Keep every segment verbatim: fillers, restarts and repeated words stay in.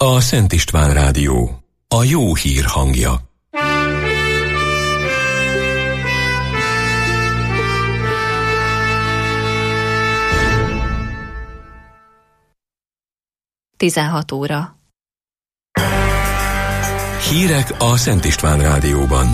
a Szent István Rádió, a jó hír hangja. tizenhat óra. Hírek a Szent István Rádióban.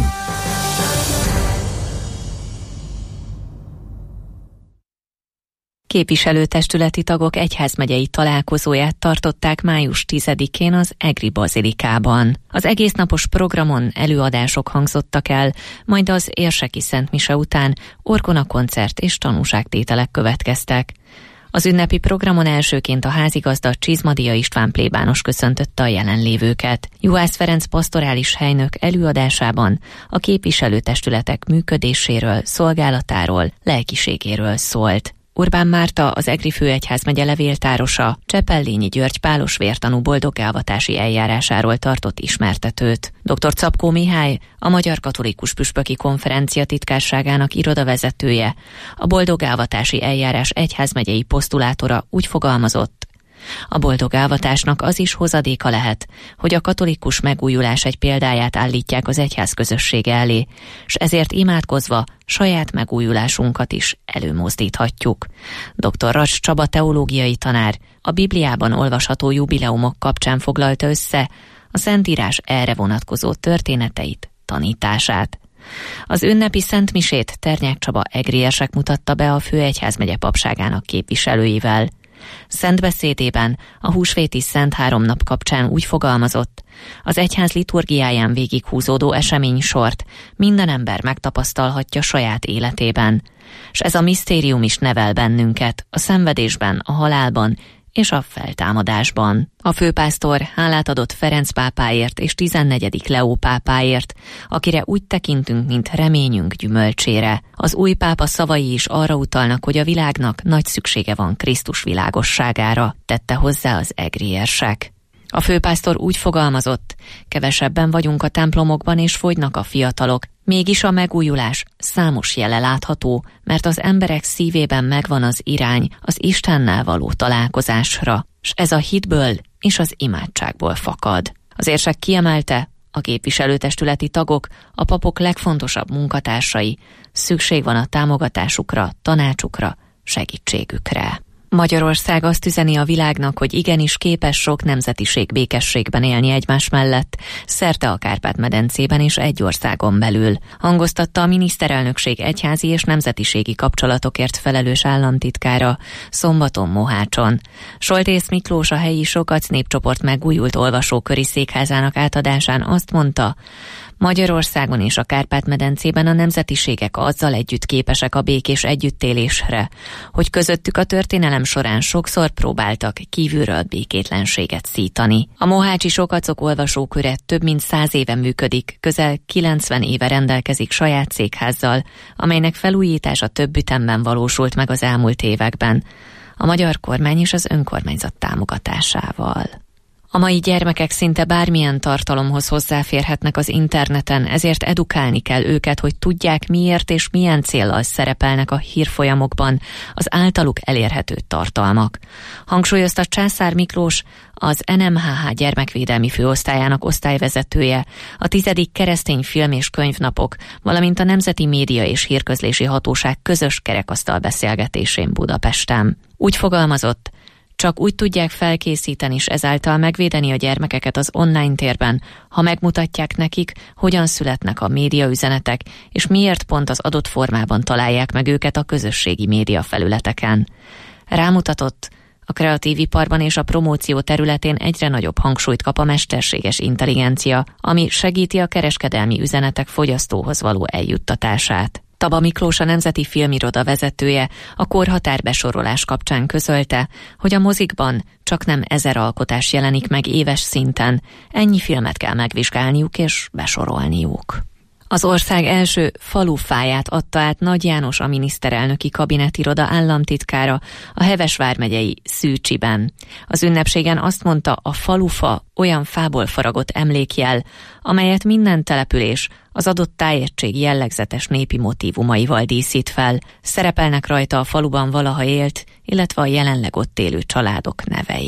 Képviselőtestületi tagok egyházmegyei találkozóját tartották május tizedikén az Egri bazilikában. Az egésznapos programon előadások hangzottak el, majd az érseki szentmise után orgonakoncert és tanúságtételek következtek. Az ünnepi programon elsőként a házigazda Csizmadia István plébános köszöntötte a jelenlévőket. Juhász Ferenc pastorális helynök előadásában a képviselőtestületek működéséről, szolgálatáról, lelkiségéről szólt. Urbán Márta, az Egri főegyházmegye levéltárosa, Csepellényi György pálos vértanú boldoggávatási eljárásáról tartott ismertetőt. dr. Czapkó Mihály, a Magyar Katolikus Püspöki Konferencia titkárságának irodavezetője, a boldoggávatási eljárás egyházmegyei posztulátora úgy fogalmazott: a boldoggávatásnak az is hozadéka lehet, hogy a katolikus megújulás egy példáját állítják az egyház közössége elé, s ezért imádkozva saját megújulásunkat is előmozdíthatjuk. dr. Racs Csaba teológiai tanár a Bibliában olvasható jubileumok kapcsán foglalta össze a Szentírás erre vonatkozó történeteit, tanítását. Az ünnepi szentmisét Ternyák Csaba egriérsek mutatta be a főegyházmegye papságának képviselőivel. Szentbeszédében a húsvéti Szent Háromnap kapcsán úgy fogalmazott: az egyház liturgiáján végighúzódó eseménysort minden ember megtapasztalhatja saját életében, s ez a misztérium is nevel bennünket a szenvedésben, a halálban és a feltámadásban. A főpásztor hálát adott Ferenc pápáért és tizennegyedik Leó pápáért, akire úgy tekintünk, mint reményünk gyümölcsére. Az új pápa szavai is arra utalnak, hogy a világnak nagy szüksége van Krisztus világosságára, tette hozzá az egriérsek. A főpásztor úgy fogalmazott: kevesebben vagyunk a templomokban és fogynak a fiatalok, mégis a megújulás számos jele látható, mert az emberek szívében megvan az irány az Istennel való találkozásra, s ez a hitből és az imádságból fakad. Az érsek kiemelte, a képviselőtestületi tagok, a papok legfontosabb munkatársai, szükség van a támogatásukra, tanácsukra, segítségükre. Magyarország azt üzeni a világnak, hogy igenis képes sok nemzetiség békességben élni egymás mellett, szerte a Kárpát-medencében és egy országon belül. Hangoztatta a miniszterelnökség egyházi és nemzetiségi kapcsolatokért felelős államtitkára szombaton Mohácson. Soltész Miklós, a helyi Sokac népcsoport megújult olvasóköri székházának átadásán azt mondta: Magyarországon és a Kárpát-medencében a nemzetiségek azzal együtt képesek a békés együttélésre, hogy közöttük a történelem során sokszor próbáltak kívülről békétlenséget szítani. A mohácsi Sokacok olvasóköre több mint száz éve működik, közel kilencven éve rendelkezik saját székházzal, amelynek felújítása több ütemben valósult meg az elmúlt években, a magyar kormány és az önkormányzat támogatásával. A mai gyermekek szinte bármilyen tartalomhoz hozzáférhetnek az interneten, ezért edukálni kell őket, hogy tudják, miért és milyen céllal szerepelnek a hírfolyamokban az általuk elérhető tartalmak. Hangsúlyozta Császár Miklós, az en em há há gyermekvédelmi főosztályának osztályvezetője, a tizedik keresztény film- és könyvnapok, valamint a Nemzeti Média és Hírközlési Hatóság közös kerekasztal beszélgetésén Budapesten. Úgy fogalmazott: csak úgy tudják felkészíteni és ezáltal megvédeni a gyermekeket az online térben, ha megmutatják nekik, hogyan születnek a médiaüzenetek, és miért pont az adott formában találják meg őket a közösségi média felületeken. Rámutatott, a kreatív iparban és a promóció területén egyre nagyobb hangsúlyt kap a mesterséges intelligencia, ami segíti a kereskedelmi üzenetek fogyasztóhoz való eljuttatását. Taba Miklós, a Nemzeti Filmiroda vezetője a korhatár besorolás kapcsán közölte, hogy a mozikban csak nem ezer alkotás jelenik meg éves szinten, ennyi filmet kell megvizsgálniuk és besorolniuk. Az ország első falufáját adta át Nagy János, a miniszterelnöki kabinetiroda államtitkára a Heves vármegyei Szűcsiben. Az ünnepségen azt mondta, a falufa olyan fából faragott emlékjel, amelyet minden település az adott tájegység jellegzetes népi motívumaival díszít fel. Szerepelnek rajta a faluban valaha élt, illetve a jelenleg ott élő családok nevei.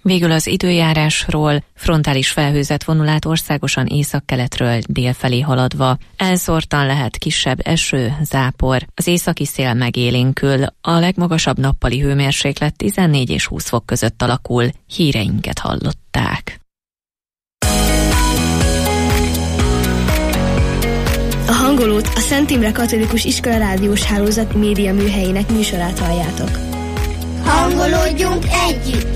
Végül az időjárásról: frontális felhőzet vonul át országosan északkeletről dél felé haladva. Elszórtan lehet kisebb eső, zápor. Az északi szél megélénkül. A legmagasabb nappali hőmérséklet tizennégy és húsz fok között alakul. Híreinket hallották. A Hangolót, a Szent Imre Katolikus Iskola Rádiós Hálózat média műhelyének műsorát halljátok. Hangolódjunk együtt!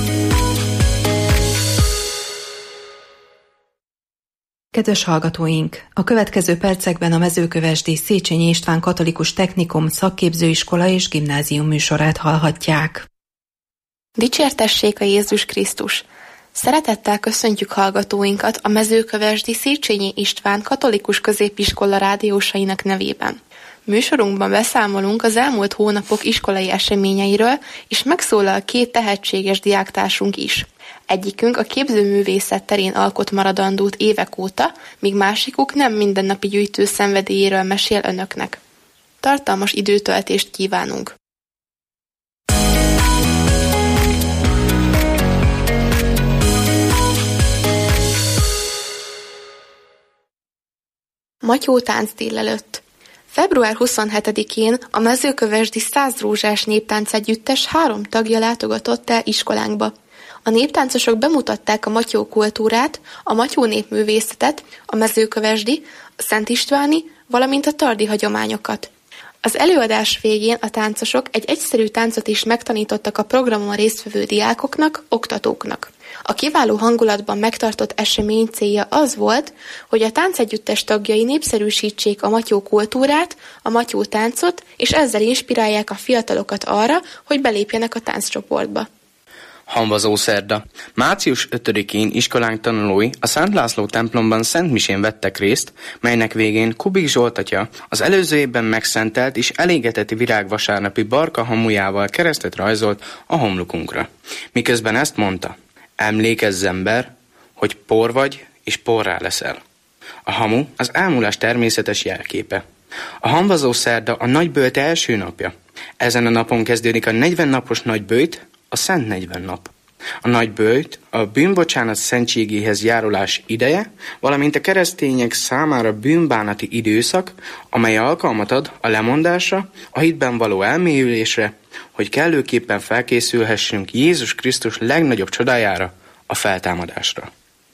Kedves hallgatóink! A következő percekben a Mezőkövesdi Széchenyi István Katolikus Technikum szakképzőiskola és gimnázium műsorát hallhatják. Dicsértessék a Jézus Krisztus! Szeretettel köszöntjük hallgatóinkat a Mezőkövesdi Széchenyi István Katolikus Középiskola rádiósainak nevében. Műsorunkban beszámolunk az elmúlt hónapok iskolai eseményeiről, és megszólal két tehetséges diáktársunk is. Egyikünk a képzőművészet terén alkot maradandót évek óta, míg másikuk nem mindennapi gyűjtő szenvedélyéről mesél önöknek. Tartalmas időtöltést kívánunk! Matyó tánc délelőtt. február huszonhetedikén a Mezőkövesdi Száz Rózsás Néptánc Együttes három tagja látogatott el iskolánkba. A néptáncosok bemutatták a matyó kultúrát, a matyó népművészetet, a mezőkövesdi, a Szent Istváni, valamint a tardi hagyományokat. Az előadás végén a táncosok egy egyszerű táncot is megtanítottak a programon résztvevő diákoknak, oktatóknak. A kiváló hangulatban megtartott esemény célja az volt, hogy a táncegyüttes tagjai népszerűsítsék a matyó kultúrát, a matyó táncot, és ezzel inspirálják a fiatalokat arra, hogy belépjenek a tánccsoportba. Hamvazó szerda. március ötödikén iskolánk tanulói a Szent László templomban szentmisén vettek részt, melynek végén Kubik Zsolt atya az előző évben megszentelt és elégeteti virágvasárnapi barka hamujával keresztet rajzolt a homlokunkra. Miközben ezt mondta: emlékezz, ember, hogy por vagy és porrá leszel. A hamu az elmúlás természetes jelképe. A hamvazó szerda a nagyböjt első napja. Ezen a napon kezdődik a negyven napos nagyböjt, a Szent negyven nap. A nagyböjt a bűnbocsánat szentségéhez járulás ideje, valamint a keresztények számára bűnbánati időszak, amely alkalmat ad a lemondásra, a hitben való elmélyülésre, hogy kellőképpen felkészülhessünk Jézus Krisztus legnagyobb csodájára, a feltámadásra.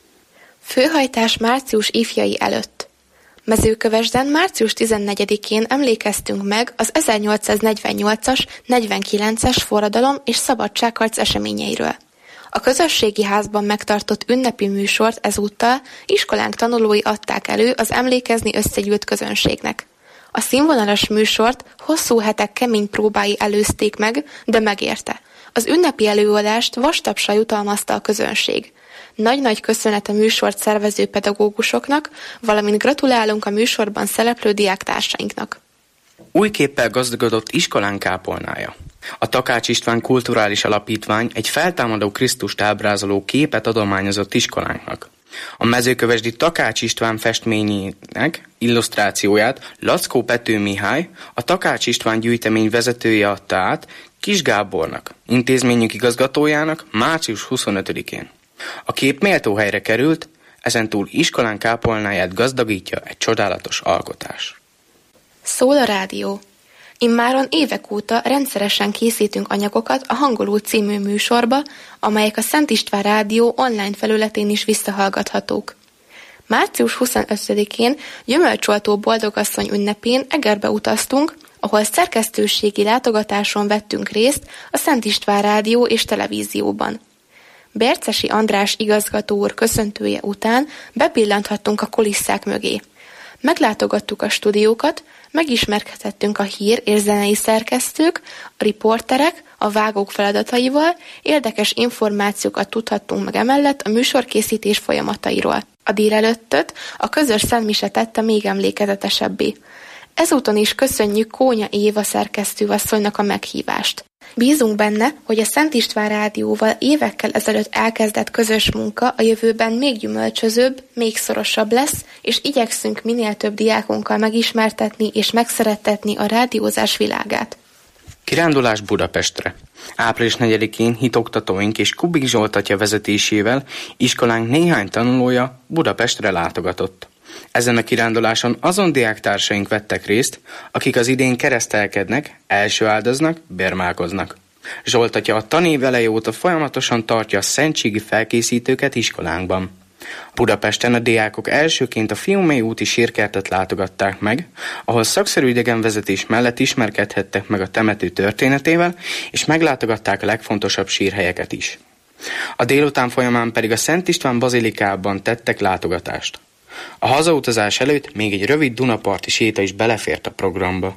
Főhajtás március ifjai előtt. Mezőkövesden március tizennegyedikén emlékeztünk meg az ezernyolcszáznegyvennyolcas negyvenkilences forradalom és szabadságharc eseményeiről. A közösségi házban megtartott ünnepi műsort ezúttal iskolánk tanulói adták elő az emlékezni összegyűlt közönségnek. A színvonalas műsort hosszú hetek kemény próbái előzték meg, de megérte. Az ünnepi előadást vastapsal jutalmazta a közönség. Nagy-nagy köszönet a műsort szervező pedagógusoknak, valamint gratulálunk a műsorban szereplő diáktársainknak. Új képpel gazdagodott iskolánk kápolnája. A Takács István Kulturális Alapítvány egy feltámadó Krisztust ábrázoló képet adományozott iskolánknak. A mezőkövesdi Takács István festményének illusztrációját Lackó Pető Mihály, a Takács István gyűjtemény vezetője adta át Kis Gábornak, intézményünk igazgatójának március huszonötödikén. A kép méltó helyre került, ezentúl iskolánk kápolnáját gazdagítja egy csodálatos alkotás. Szól a rádió. Immáron évek óta rendszeresen készítünk anyagokat a Hangoló című műsorba, amelyek a Szent István Rádió online felületén is visszahallgathatók. március huszonötödikén Gyümölcsoltó Boldogasszony ünnepén Egerbe utaztunk, ahol szerkesztőségi látogatáson vettünk részt a Szent István Rádió és Televízióban. Bercesi András igazgató úr köszöntője után bepillanthattunk a kulisszák mögé. Meglátogattuk a stúdiókat, megismerkedhettünk a hír- és zenei szerkesztők, a riporterek, a vágók feladataival, érdekes információkat tudhattunk meg emellett a műsorkészítés folyamatairól. A délelőttöt a közös szentmise tette még emlékezetesebbé. Ezúton is köszönjük Kónya Éva szerkesztőasszonynak a meghívást. Bízunk benne, hogy a Szent István Rádióval évekkel ezelőtt elkezdett közös munka a jövőben még gyümölcsözőbb, még szorosabb lesz, és igyekszünk minél több diákunkkal megismertetni és megszerettetni a rádiózás világát. Kirándulás Budapestre. április negyedikén hitoktatóink és Kubik Zsolt atya vezetésével iskolánk néhány tanulója Budapestre látogatott. Ezen a kiránduláson azon diáktársaink vettek részt, akik az idén keresztelkednek, elsőáldoznak, bérmálkoznak. Zsolt atya a tanév eleje óta folyamatosan tartja a szentségi felkészítőket iskolánkban. Budapesten a diákok elsőként a Fiumei úti sírkertet látogatták meg, ahol szakszerű idegenvezetés mellett ismerkedhettek meg a temető történetével, és meglátogatták a legfontosabb sírhelyeket is. A délután folyamán pedig a Szent István bazilikában tettek látogatást. A hazautazás előtt még egy rövid dunaparti séta is belefért a programba.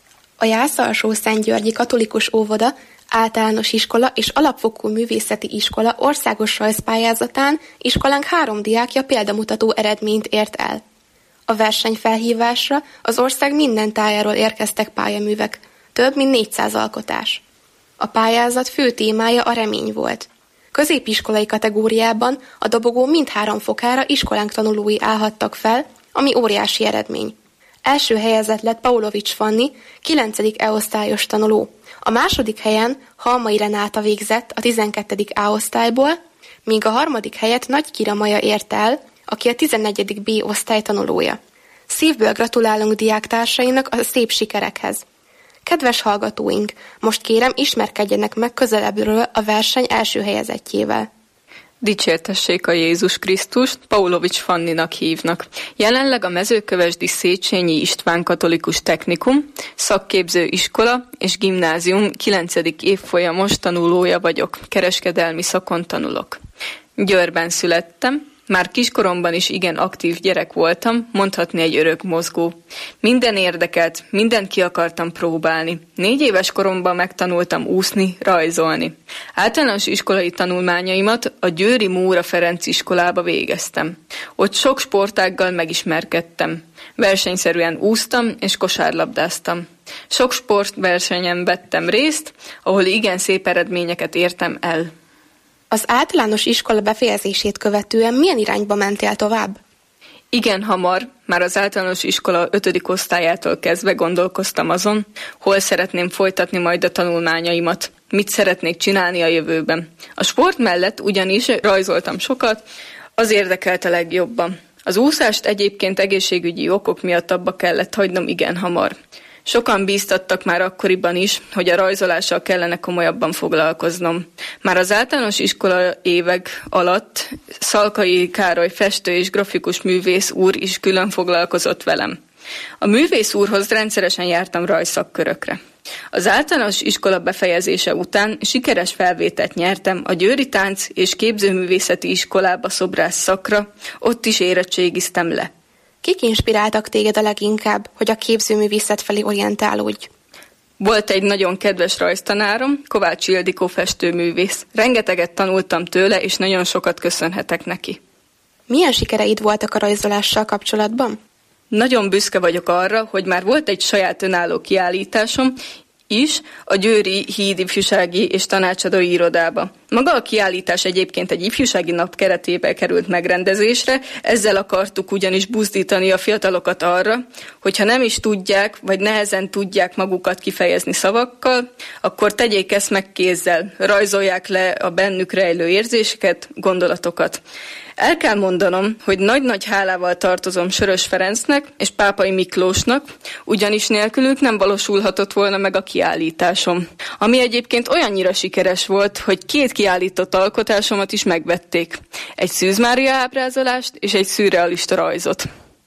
A Jász-Alsó-Szentgyörgyi Katolikus Óvoda, Általános Iskola és Alapfokú Művészeti Iskola országos rajzpályázatán iskolánk három diákja példamutató eredményt ért el. A versenyfelhívásra az ország minden tájáról érkeztek pályaművek, több mint négyszáz alkotás. A pályázat fő témája a remény volt. Középiskolai kategóriában a dobogó mindhárom fokára iskolánk tanulói állhattak fel, ami óriási eredmény. Első helyezett lett Paulovics Fanni, kilencedik E-osztályos tanuló. A második helyen Halmai Renáta végzett a tizenkettedik A-osztályból, míg a harmadik helyet Nagy Kira Maja ért el, aki a tizennegyedik B-osztály tanulója. Szívből gratulálunk diáktársainak a szép sikerekhez. Kedves hallgatóink, most kérem, ismerkedjenek meg közelebbről a verseny első helyezettjével. Dicsértessék a Jézus Krisztust, Paulovics Fanninak hívnak. Jelenleg a Mezőkövesdi Széchenyi István Katolikus Technikum, szakképző iskola és gimnázium kilencedik évfolyamos tanulója vagyok. Kereskedelmi szakon tanulok. Győrben születtem. Már kiskoromban is igen aktív gyerek voltam, mondhatni egy örök mozgó. Minden érdekelt, mindent ki akartam próbálni. Négy éves koromban megtanultam úszni, rajzolni. Általános iskolai tanulmányaimat a győri Móra Ferenc iskolába végeztem. Ott sok sportággal megismerkedtem. Versenyszerűen úsztam és kosárlabdáztam. Sok sportversenyen vettem részt, ahol igen szép eredményeket értem el. Az általános iskola befejezését követően milyen irányba mentél tovább? Igen hamar, már az általános iskola ötödik osztályától kezdve gondolkoztam azon, hol szeretném folytatni majd a tanulmányaimat, mit szeretnék csinálni a jövőben. A sport mellett ugyanis rajzoltam sokat, az érdekelt a legjobban. Az úszást egyébként egészségügyi okok miatt abba kellett hagynom igen hamar. Sokan bíztattak már akkoriban is, hogy a rajzolással kellene komolyabban foglalkoznom. Már az általános iskola évek alatt Szalkai Károly festő és grafikus művész úr is külön foglalkozott velem. A művész úrhoz rendszeresen jártam rajzszakkörökre. Az általános iskola befejezése után sikeres felvételt nyertem a Győri Tánc- és Képzőművészeti Iskolába szobrász szakra, ott is érettségiztem le. Kik inspiráltak téged a leginkább, hogy a képzőművészet felé orientálódj? Volt egy nagyon kedves rajztanárom, Kovács Ildikó festőművész. Rengeteget tanultam tőle, és nagyon sokat köszönhetek neki. Milyen sikereid voltak a rajzolással kapcsolatban? Nagyon büszke vagyok arra, hogy már volt egy saját önálló kiállításom is a Győri Híd ifjúsági és tanácsadói irodába. Maga a kiállítás egyébként egy ifjúsági nap keretében került megrendezésre, ezzel akartuk ugyanis buzdítani a fiatalokat arra, hogyha nem is tudják, vagy nehezen tudják magukat kifejezni szavakkal, akkor tegyék ezt meg kézzel, rajzolják le a bennük rejlő érzéseket, gondolatokat. El kell mondanom, hogy nagy-nagy hálával tartozom Sörös Ferencnek és Pápai Miklósnak, ugyanis nélkülük nem valósulhatott volna meg a kiállításom. Ami egyébként olyannyira sikeres volt, hogy két kiállított alkotásomat is megvették. Egy Szűz Mária ábrázolást és egy szürrealista rajzot.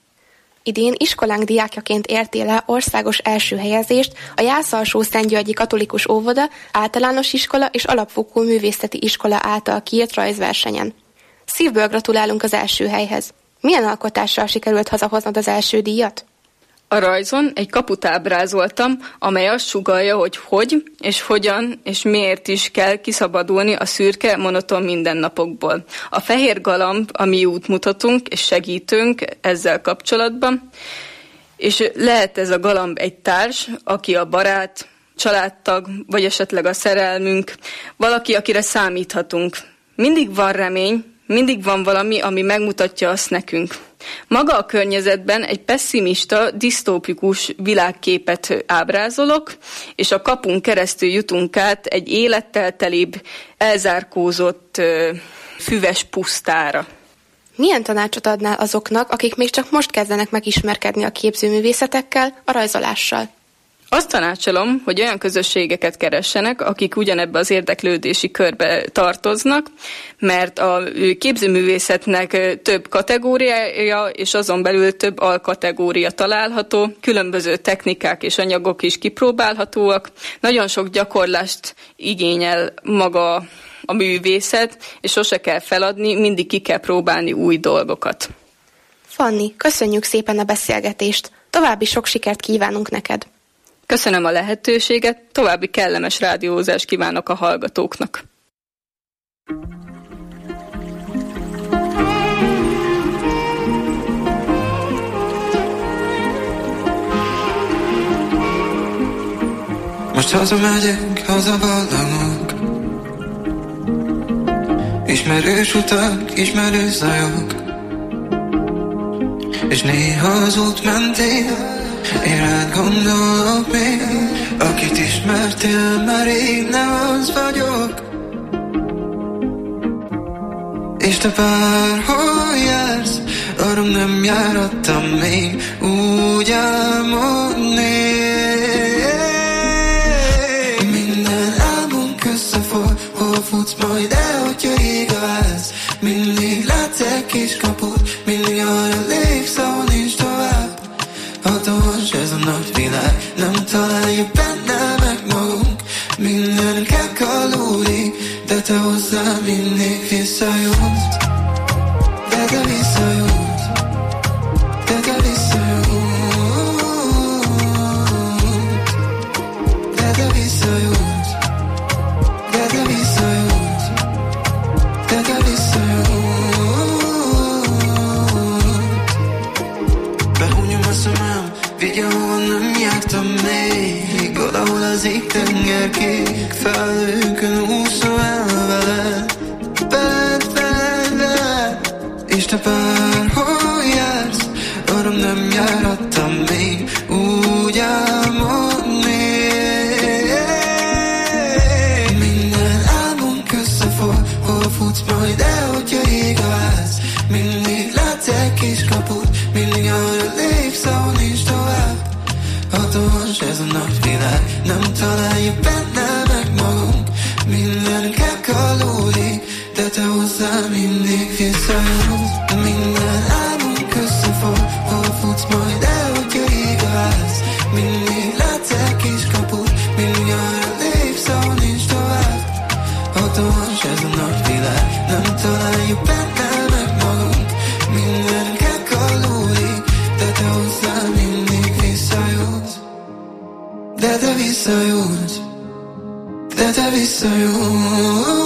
Idén iskolánk diákjaként értél el országos első helyezést a Jász-Alsó-Szentgyörgyi Katolikus Óvoda, Általános Iskola és Alapfokú Művészeti Iskola által kiírt rajzversenyen. Szívből gratulálunk az első helyhez. Milyen alkotással sikerült hazahoznod az első díjat? A rajzon egy kaput ábrázoltam, amely azt sugallja, hogy hogy és hogyan és miért is kell kiszabadulni a szürke, monoton mindennapokból. A fehér galamb a mi útmutatunk és segítőnk ezzel kapcsolatban, és lehet ez a galamb egy társ, aki a barát, családtag, vagy esetleg a szerelmünk, valaki, akire számíthatunk. Mindig van remény, mindig van valami, ami megmutatja azt nekünk. Maga a környezetben egy pesszimista, disztópikus világképet ábrázolok, és a kapun keresztül jutunk át egy élettel telibb, elzárkózott, füves pusztára. Milyen tanácsot adnál azoknak, akik még csak most kezdenek megismerkedni a képzőművészetekkel, a rajzolással? Azt tanácsolom, hogy olyan közösségeket keressenek, akik ugyanebbe az érdeklődési körbe tartoznak, mert a képzőművészetnek több kategóriája, és azon belül több alkategória található, különböző technikák és anyagok is kipróbálhatóak. Nagyon sok gyakorlást igényel maga a művészet, és sose kell feladni, mindig ki kell próbálni új dolgokat. Fanni, köszönjük szépen a beszélgetést, további sok sikert kívánunk neked! Köszönöm a lehetőséget, további kellemes rádiózást kívánok a hallgatóknak. Most hazamegyek, hazavallomok. Ismerős utak, ismerő zajok. És néha az út mentén én rád gondolok még, akit ismertél, már rég nem az vagyok. És te bárhol jársz, arra nem járattam még, úgy álmodni. Minden álmunk összefog, hol futsz majd el, hogyha ég a ház. Mindig látsz egy kis kaput, mindig arra lépsz, ahol nincs tovább. Hatalmas ez a nagy világ, nem találjuk benne meg magunk. Mindenünk elkalódik, de te hozzá mindig visszajutsz. De te visszajutsz, de te visszajutsz, de te visszajutsz, de te visszajutsz, de te visszajutsz. Behúnyom a szemem, vigye, ahol nem jártam még, odahol az ég tenger kék, felőkön úszom el veled, veled, veled, veled. És te bárhol jársz, arra nem járattam még, úgy álmodni. Minden álmunk összefog, hol futsz majd el, hogyha ég a ház. Mindig látsz egy kis kaput, mindig arra lépsz, ahol nincs tovább. Hatalmas ez a nagy világ, nem találjuk benne meg magunk. Mindenünk elkalódik, de te hozzá mindig visszajutsz. Minden álmunk összefog, hol futsz majd el, hogyha ég a ház. Mindig látsz egy kis kaput, mindig arra lépsz, ahol nincs tovább. Hatalmas ez a nagy világ, nem találjuk benne meg magunk. Mindenünk elkalódik, de te hozzá mindig visszajutsz. De te visszajutsz, de te visszajutsz.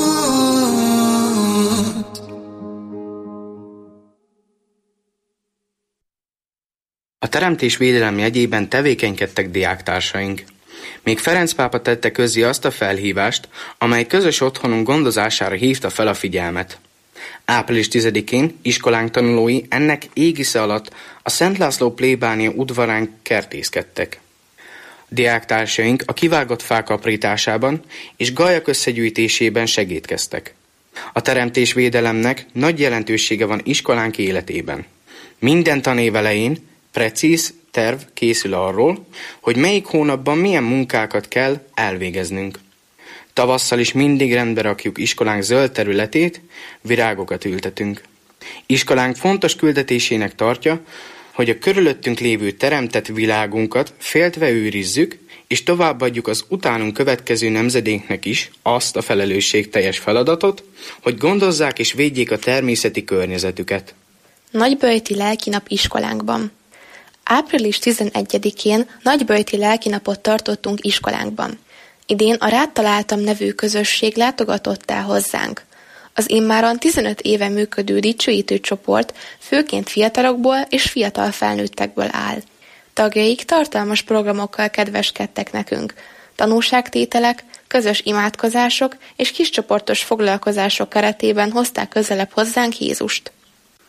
A teremtés védelem jegyében tevékenykedtek diáktársaink. Még Ferenc pápa tette közzé azt a felhívást, amely közös otthonunk gondozására hívta fel a figyelmet. április tizedikén iskolánk tanulói ennek égisze alatt a Szent László plébánia udvarán kertészkedtek. Diáktársaink a kivágott fák aprításában és gajak összegyűjtésében segédkeztek. A teremtésvédelemnek nagy jelentősége van iskolánk életében. Minden tanév elején precíz terv készül arról, hogy melyik hónapban milyen munkákat kell elvégeznünk. Tavasszal is mindig rendbe rakjuk iskolánk zöld területét, virágokat ültetünk. Iskolánk fontos küldetésének tartja, hogy a körülöttünk lévő teremtett világunkat féltve őrizzük, és továbbadjuk az utánunk következő nemzedéknek is azt a felelősségteljes feladatot, hogy gondozzák és védjék a természeti környezetüket. Nagyböjti lelkinap iskolánkban. április tizenegyedikén nagyböjti lelkinapot tartottunk iskolánkban. Idén a Rád találtam nevű közösség látogatott el hozzánk. Az immáron tizenöt éve működő dicsőítő csoport főként fiatalokból és fiatal felnőttekből áll. Tagjaik tartalmas programokkal kedveskedtek nekünk. Tanúságtételek, közös imádkozások és kiscsoportos foglalkozások keretében hozták közelebb hozzánk Jézust.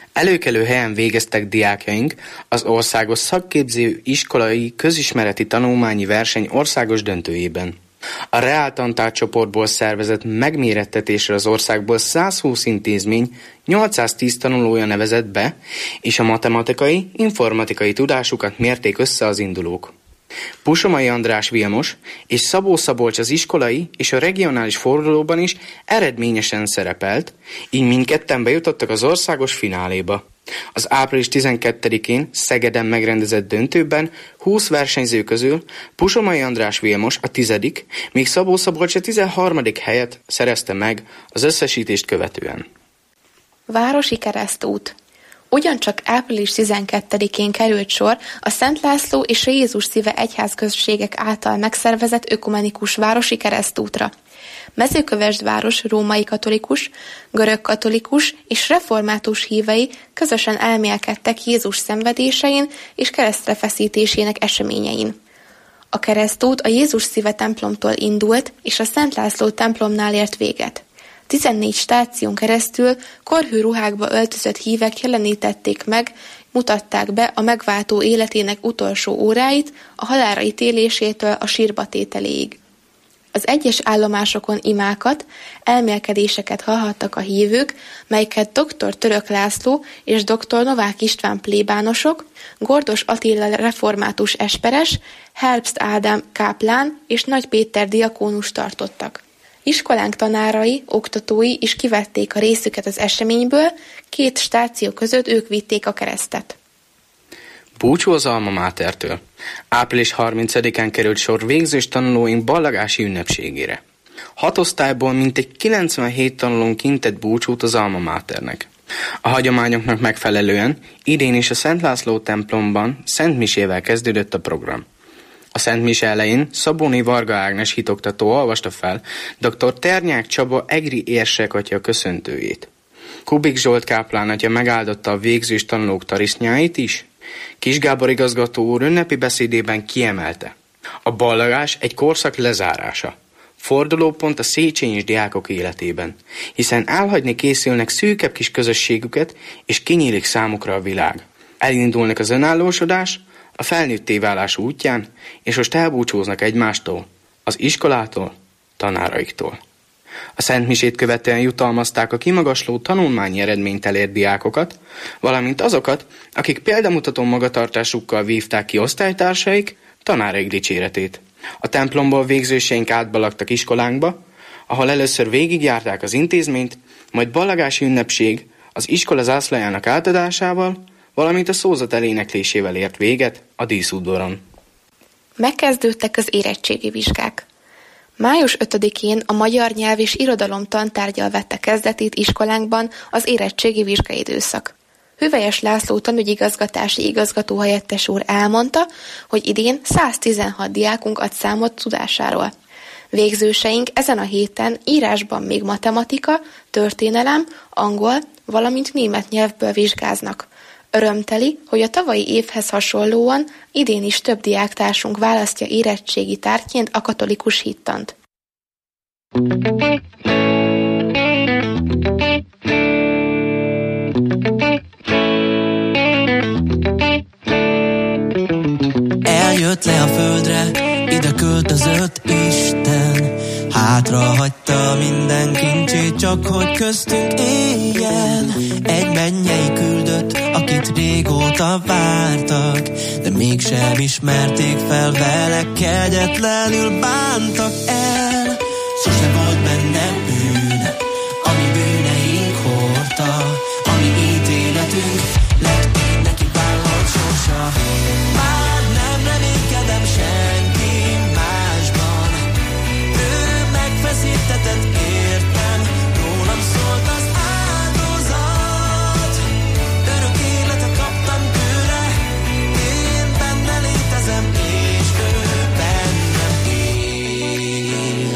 Előkelő helyen végeztek diákjaink az országos szakképző iskolai közismereti tanulmányi verseny országos döntőjében. A reáltantárcsoportból szervezett megmérettetésre az országból százhúsz intézmény nyolcszáztíz tanulója nevezett be, és a matematikai, informatikai tudásukat mérték össze az indulók. Pusomai András Vilmos és Szabó Szabolcs az iskolai és a regionális fordulóban is eredményesen szerepelt, így mindketten bejutottak az országos fináléba. Az április tizenkettedikén Szegeden megrendezett döntőben húsz versenyző közül Pusomai András Vilmos a tizedik, míg Szabó Szabolcs a tizenharmadik helyet szerezte meg az összesítést követően. Városi keresztút. Ugyancsak április tizenkettedikén került sor a Szent László és a Jézus Szíve egyházközségek által megszervezett ökumenikus városi keresztútra. Mezőkövesd város római katolikus, görög katolikus és református hívei közösen elmélkedtek Jézus szenvedésein és keresztre feszítésének eseményein. A keresztút a Jézus Szíve templomtól indult, és a Szent László templomnál ért véget. tizennégy stáción keresztül korhű ruhákba öltözött hívek jelenítették meg, mutatták be a megváltó életének utolsó óráit, a halálra ítélésétől a sírba tételéig. Az egyes állomásokon imákat, elmélkedéseket hallhattak a hívők, melyeket doktor Török László és doktor Novák István plébánosok, Gordos Attila református esperes, Herbst Ádám káplán és Nagy Péter diakónus tartottak. Iskolánk tanárai, oktatói is kivették a részüket az eseményből, két stáció között ők vitték a keresztet. Búcsú az Alma Mátertől. április harmincadikán került sor végzős tanulóink ballagási ünnepségére. Hat osztályból mintegy kilencvenhét tanulónk intett búcsút az Alma Máternek. A hagyományoknak megfelelően idén is a Szent László templomban Szent Misével kezdődött a program. A Szent Mise elején Szabóni Varga Ágnes hitoktató olvasta fel doktor Ternyák Csaba egri érsekatya köszöntőjét. Kubik Zsolt káplán atya megáldotta a végzős tanulók tarisznyáit is. Kis Gábor igazgató úr ünnepi beszédében kiemelte: a ballagás egy korszak lezárása. Fordulópont a széchenyis diákok életében, hiszen elhagyni készülnek szűkebb kis közösségüket, és kinyílik számukra a világ. Elindulnak az önállósodás, a felnőtté válás útján, és most elbúcsúznak egymástól, az iskolától, tanáraiktól. A Szent Misét követően jutalmazták a kimagasló tanulmányi eredményt elért diákokat, valamint azokat, akik példamutató magatartásukkal vívták ki osztálytársaik, tanáraik dicséretét. A templomból végzőseink átbalagtak iskolánkba, ahol először végigjárták az intézményt, majd ballagási ünnepség az iskola zászlajának átadásával, valamint a szózat eléneklésével ért véget a díszudvaron. Megkezdődtek az érettségi vizsgák. május ötödikén a magyar nyelv és irodalom tantárgyal vette kezdetét iskolánkban az érettségi vizsgaidőszak. Hüvelyes László tanügyigazgatási igazgatóhelyettes úr elmondta, hogy idén száztizenhat diákunk ad számot tudásáról. Végzőseink ezen a héten írásban még matematika, történelem, angol, valamint német nyelvből vizsgáznak. Örömteli, hogy a tavalyi évhez hasonlóan idén is több diáktársunk választja érettségi tárgyként a katolikus hittant. Eljött le a földre, ide költözött Isten, hátra hagyta minden kincsét, csak hogy köztünk éljen. Egy mennyei küldött, akit régóta vártak, de mégsem ismerték fel, vele kegyetlenül bántak el. Sose volt bennem bűn, ami bűneink hordta, ami ítéletünk lett, én neki vállalt sorsa. Már nem reménykedem senki másban, ő megfeszítetett értem, rólam szólt az áldozat. Örök életet kaptam tőle, én benne létezem, és ő bennem él.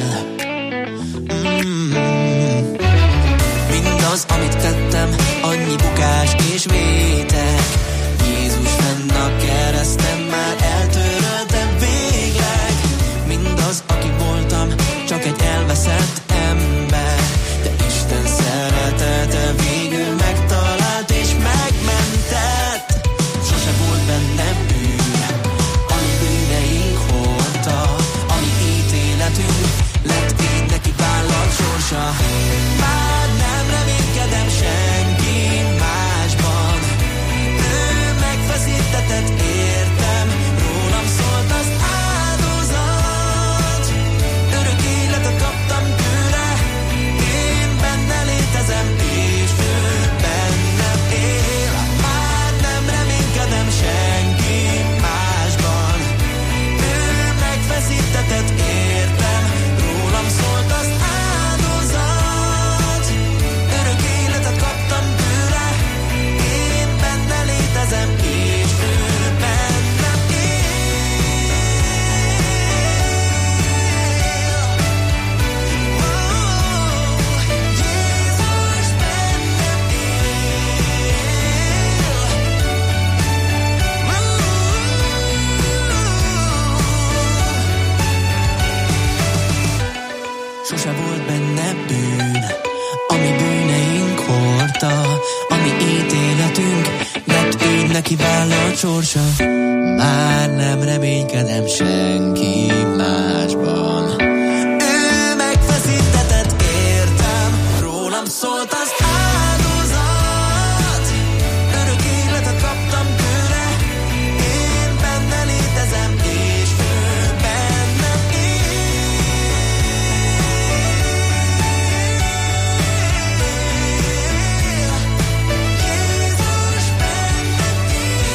neki vállalt sorsa. Már nem reménykedem senki másban. Ő megfeszítetett, értem, rólam szólt az áldozat. Örök életet kaptam tőle, én benne létezem, és ő bennem él. Jézus bennem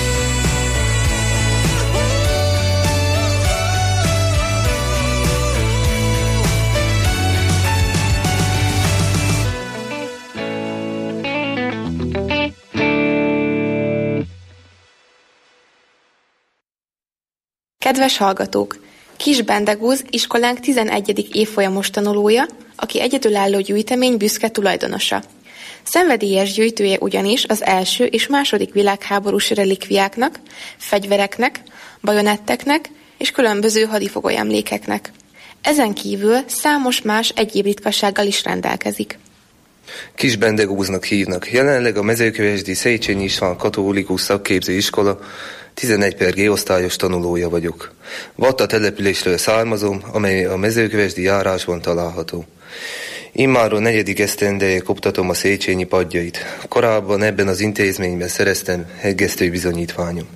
Kedves hallgatók! Kis Bendegúz iskolánk tizenegyedik évfolyamos tanulója, aki egyedülálló gyűjtemény büszke tulajdonosa. Szenvedélyes gyűjtője ugyanis az első és második világháborús relikviáknak, fegyvereknek, bajonetteknek és különböző hadifogoly emlékeknek. Ezen kívül számos más egyéb ritkasággal is rendelkezik. Kis Bendegúznak hívnak. Jelenleg a Mezőkövesdi Széchenyi István Katolikus Szakképző Iskola tizenegy per G osztályos tanulója vagyok. Vatta településről származom, amely a Mezőkövesdi járásban található. Immáron negyedik esztendeje koptatom a Széchenyi padjait. Korábban ebben az intézményben szereztem heggesztő bizonyítványom.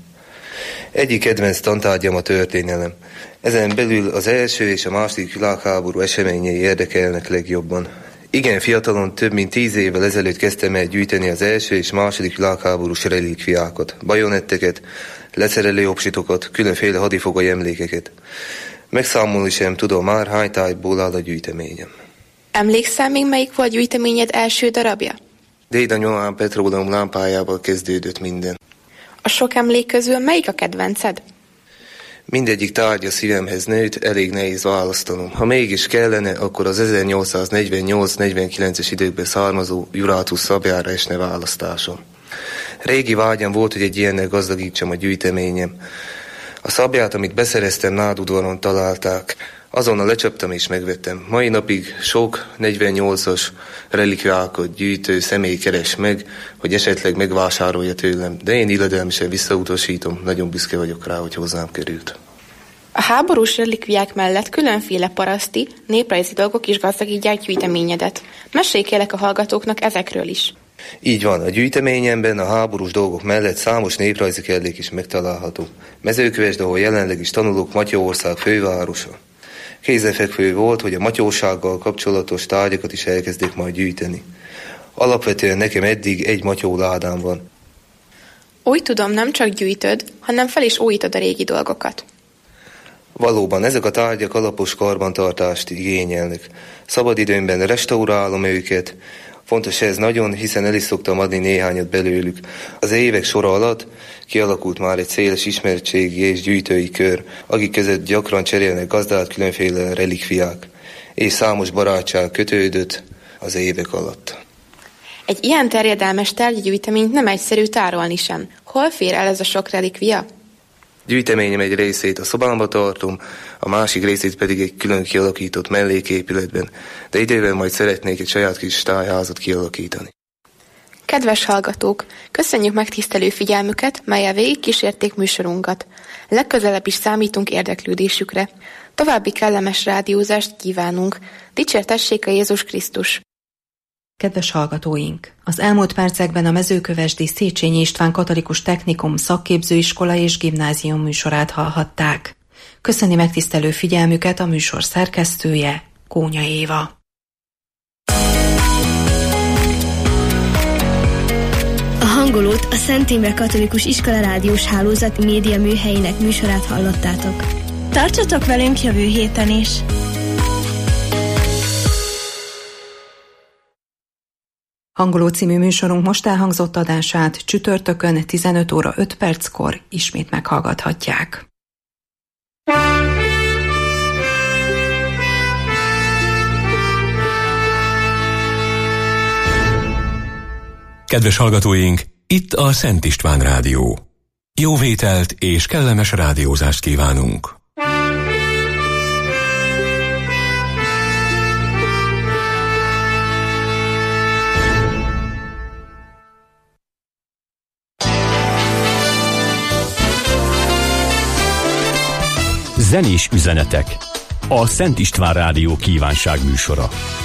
Egyik kedvenc tantárgyam a történelem. Ezen belül az első és a második világháború eseményei érdekelnek legjobban. Igen fiatalon, több mint tíz évvel ezelőtt kezdtem el gyűjteni az első és második világháborús relikviákat, bajonetteket, leszerelő obsitokat, különféle hadifogoly emlékeket. Megszámolni sem tudom már, hány tájból áll a gyűjteményem. Emlékszel még, melyik volt gyűjteményed első darabja? Dédanyám petróleum lámpájával kezdődött minden. A sok emlék közül melyik a kedvenced? Mindegyik tárgy a szívemhez nőtt, elég nehéz választanom. Ha mégis kellene, akkor az ezernyolcszáznegyvennyolc negyvenkilences időkben származó Jurátus szabjára esne választásom. Régi vágyam volt, hogy egy ilyennel gazdagítsam a gyűjteményem. A szabját, amit beszereztem, nádudvaron találták. Azonnal lecsaptam és megvettem. Mai napig sok negyvennyolcas relikviákat gyűjtő személy keres meg, hogy esetleg megvásárolja tőlem, de én illedelmesen visszautasítom, nagyon büszke vagyok rá, hogy hozzám került. A háborús relikviák mellett különféle paraszti, néprajzi dolgok is gazdagítják gyűjteményedet. Mesélj kérlek a hallgatóknak ezekről is. Így van, a gyűjteményemben a háborús dolgok mellett számos néprajzi kellék is megtalálható. Mezőkövesd, ahol jelenleg is tanulok, Matyóország fővárosa. Kézzelfekvő volt, hogy a matyósággal kapcsolatos tárgyakat is elkezdek majd gyűjteni. Alapvetően nekem eddig egy matyó ládám van. Úgy tudom, nem csak gyűjtöd, hanem fel is újítod a régi dolgokat. Valóban, ezek a tárgyak alapos karbantartást igényelnek. Szabadidőmben restaurálom őket. Fontos ez nagyon, hiszen el is szoktam adni néhányat belőlük. Az évek sora alatt kialakult már egy széles ismertségi és gyűjtői kör, akik között gyakran cserélnek gazdát különféle relikviák, és számos barátság kötődött az évek alatt. Egy ilyen terjedelmes tárgygyűjteményt nem egyszerű tárolni sem. Hol fér el ez a sok relikvia? Gyűjteményem egy részét a szobámba tartom, a másik részét pedig egy külön kialakított melléképületben, de idővel majd szeretnék egy saját kis tájházat kialakítani. Kedves hallgatók, köszönjük megtisztelő figyelmüket, mellyel végig kísérték műsorunkat. Legközelebb is számítunk érdeklődésükre. További kellemes rádiózást kívánunk. Dicsértessék a Jézus Krisztus! Kedves hallgatóink! Az elmúlt percekben a Mezőkövesdi Széchenyi István Katolikus Technikum Szakképzőiskola és Gimnázium műsorát hallhatták. Köszöni megtisztelő figyelmüket a műsor szerkesztője, Kónya Éva. A hangolót a Szent Imre Katolikus Iskola rádiós hálózat média műhelyének műsorát hallottátok. Tartsatok velünk jövő héten is! Hangoló című műsorunk most elhangzott adását csütörtökön tizenöt óra öt perckor ismét meghallgathatják. Kedves hallgatóink, itt a Szent István Rádió. Jó vételt és kellemes rádiózást kívánunk! Zenés üzenetek. A Szent István Rádió kívánság műsora.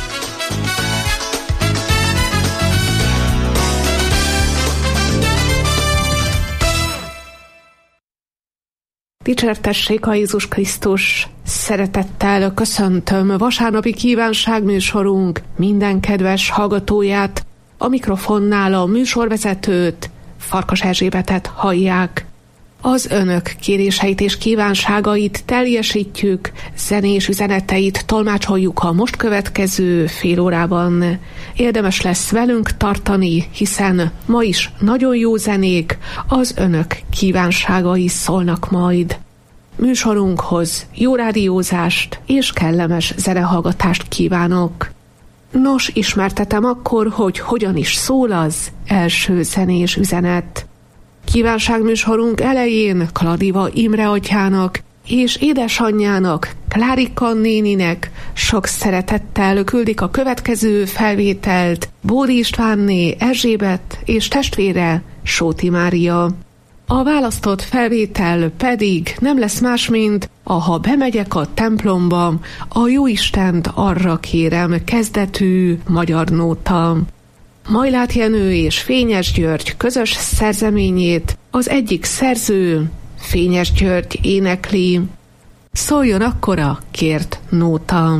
Dicsértessék a Jézus Krisztus! Szeretettel köszöntöm vasárnapi kívánságműsorunk minden kedves hallgatóját. A mikrofonnál a műsorvezetőt, Farkas Erzsébetet hallják. Az önök kéréseit és kívánságait teljesítjük, zenés üzeneteit tolmácsoljuk a most következő fél órában. Érdemes lesz velünk tartani, hiszen ma is nagyon jó zenék, az önök kívánságai szólnak majd. Műsorunkhoz jó rádiózást és kellemes zenehallgatást kívánok. Nos, ismertetem akkor, hogy hogyan is szól az első zenés üzenet. Kívánságműsorunk elején Kladiva Imre atyának és édesanyjának, Klárika néninek sok szeretettel küldik a következő felvételt Bódi Istvánné Erzsébet és testvére Sóti Mária. A választott felvétel pedig nem lesz más, mint a Ha bemegyek a templomba, a Jóistent arra kérem kezdetű magyar nóta. Majlát Jenő és Fényes György közös szerzeményét az egyik szerző, Fényes György énekli. Szóljon akkor a kért nóta.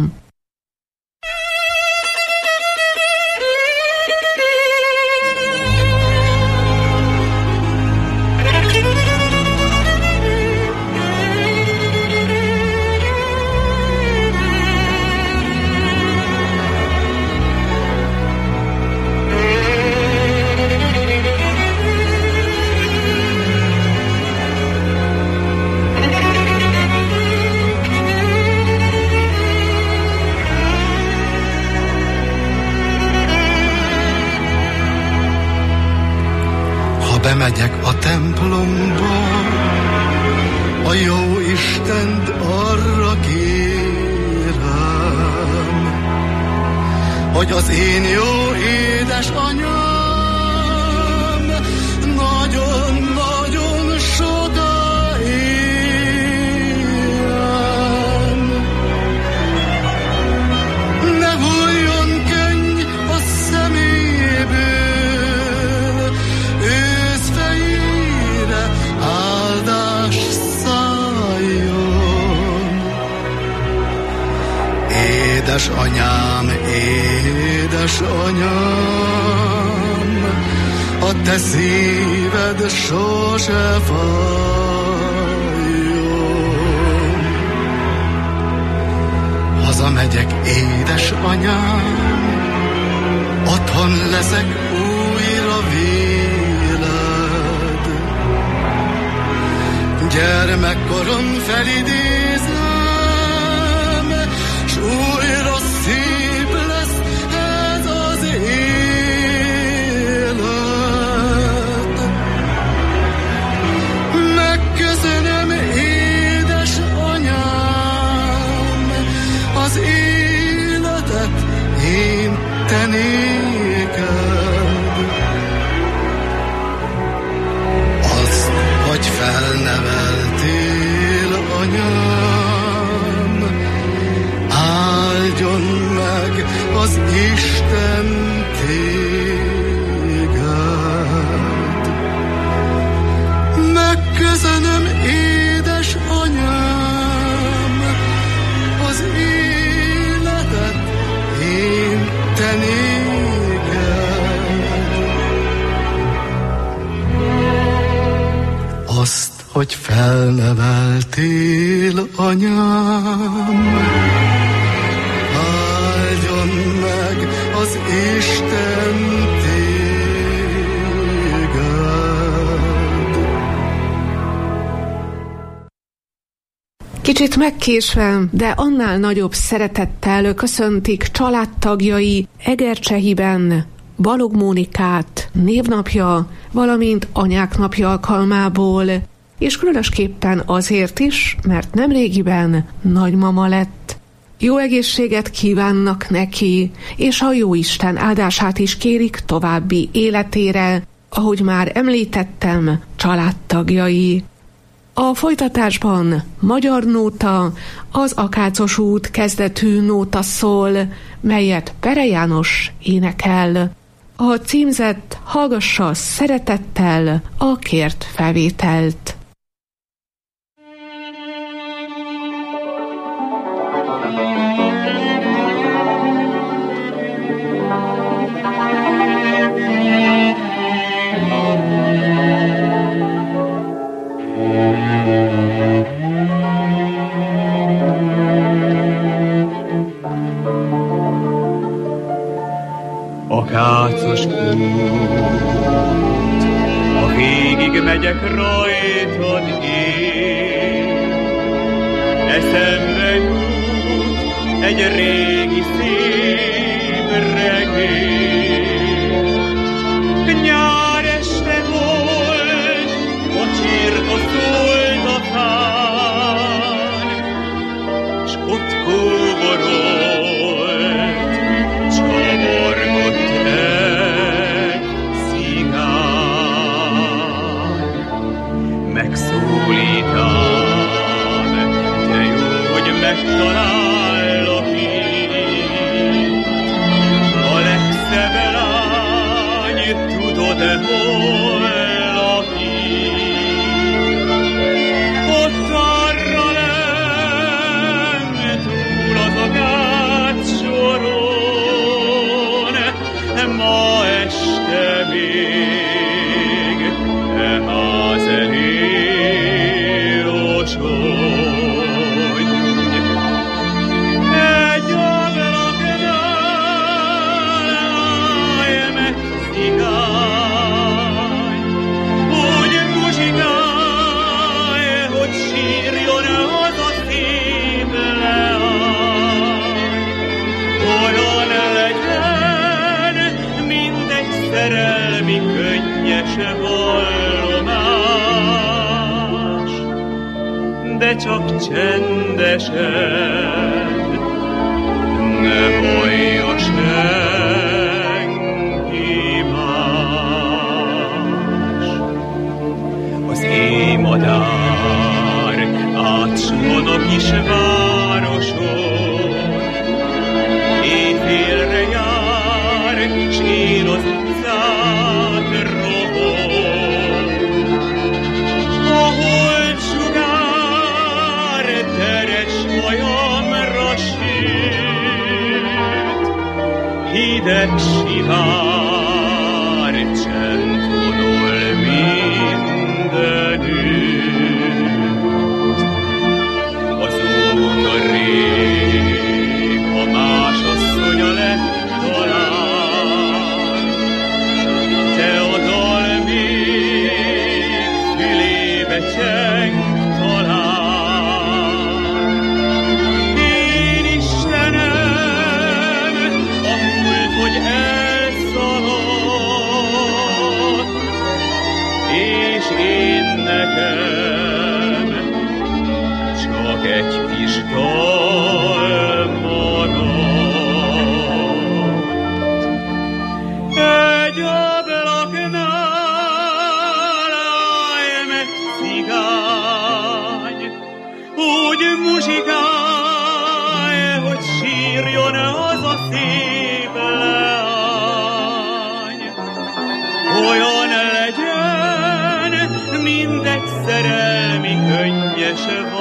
Bemegyek a templomba, a jó Istent arra kérem, hogy az én jó édesanyám nagyon-nagyon soká éljen. Ne hulljon könny a szeméből, áldás szálljon. Édesanyám, édesanyám, a te szíved sose fájjon. Hazamegyek, édesanyám, otthon leszek újra véled. Gyermekkorom felidézem, s újra szép lesz ez az élet. Megköszönöm, édesanyám, az életet én te néked. Azt, hogy felneveltél, anyám, áldjon meg az Isten téged. Megköszönöm, édesanyám, az életet én te néked. Azt, hogy felneveltél, anyám, áldjon meg az Isten téged. Kicsit megkésve, de annál nagyobb szeretettel köszöntik családtagjai Egercsehiben Balog Mónikát névnapja, valamint anyák napja alkalmából, és különösképpen azért is, mert nemrégiben nagymama lett. Jó egészséget kívánnak neki, és a Jóisten áldását is kérik további életére, ahogy már említettem, családtagjai. A folytatásban magyar nóta, az Akácos út kezdetű nóta szól, melyet Pere János énekel. A címzett hallgassa szeretettel a kért felvételt. Akácos út, ha végig megyek rajtad én, eszembe jut egy régi szép regény. Nyár este volt, a csirka szólt a fán, s ott kóborolt, csavargott megszólítám, te jó, hogy megtalállak itt. A legszebb lány, tudod-e, hol lakik? Ott arra lenn, túl az Akác soron, ma este még e ház elé egy ablaknál állj meg, cigány, úgy muzsikálj, hogy sírjon az a szép leány. Olyan legyen, mint egy szerelmi könnyes vallomás, de csak csendesen, ne hallja senki más. Az éjmadár átsuhan a kis városon, éjfélre jár, s én az utcát rohom. A holdsugár teres majamra süt, hideg sivár csend vonul mindenütt. Azóta rég a más asszonya lett talán, te a dal még fülébe cseng talán. Én Istenem, a múlt, hogy elszaladt, és én nekem csak egy kis dal maradt. Egy ablaknál állj meg, cigány, úgy muzsikálj, hogy sírjon az a szép leány. Olyan legyen, mint egy szerelmi könnyes